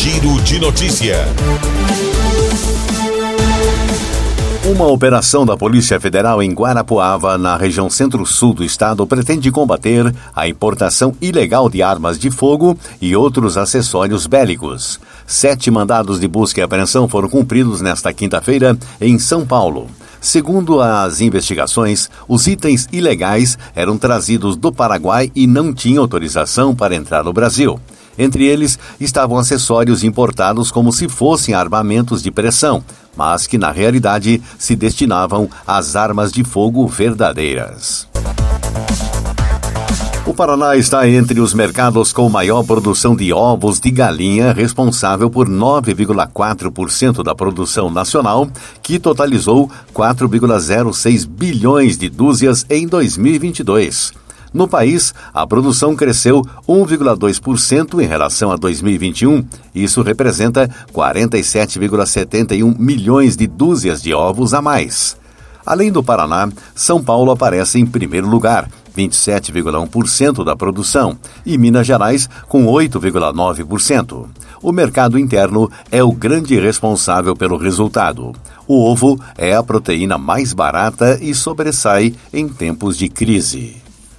Giro de Notícia. Uma operação da Polícia Federal em Guarapuava, na região centro-sul do estado, pretende combater a importação ilegal de armas de fogo e outros acessórios bélicos. 7 mandados de busca e apreensão foram cumpridos nesta quinta-feira em São Paulo. Segundo as investigações, os itens ilegais eram trazidos do Paraguai e não tinham autorização para entrar no Brasil. Entre eles estavam acessórios importados como se fossem armamentos de pressão, mas que na realidade se destinavam às armas de fogo verdadeiras. O Paraná está entre os mercados com maior produção de ovos de galinha, responsável por 9,4% da produção nacional, que totalizou 4,06 bilhões de dúzias em 2022. No país, a produção cresceu 1,2% em relação a 2021. Isso representa 47,71 milhões de dúzias de ovos a mais. Além do Paraná, São Paulo aparece em primeiro lugar, 27,1% da produção, e Minas Gerais com 8,9%. O mercado interno é o grande responsável pelo resultado. O ovo é a proteína mais barata e sobressai em tempos de crise.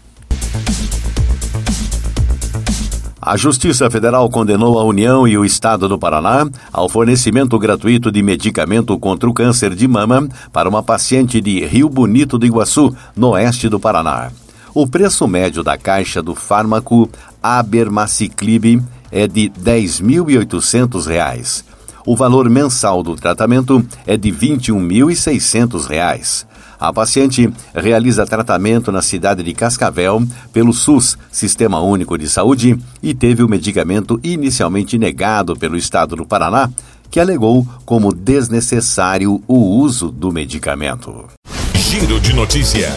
A Justiça Federal condenou a União e o Estado do Paraná ao fornecimento gratuito de medicamento contra o câncer de mama para uma paciente de Rio Bonito do Iguaçu, no oeste do Paraná. O preço médio da caixa do fármaco Abermaciclib é de R$ 10.800. O valor mensal do tratamento é de R$ 21.600. A paciente realiza tratamento na cidade de Cascavel pelo SUS, Sistema Único de Saúde, e teve o medicamento inicialmente negado pelo Estado do Paraná, que alegou como desnecessário o uso do medicamento. Giro de Notícia.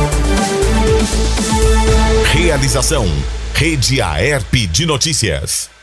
Realização: Rede Aerp de Notícias.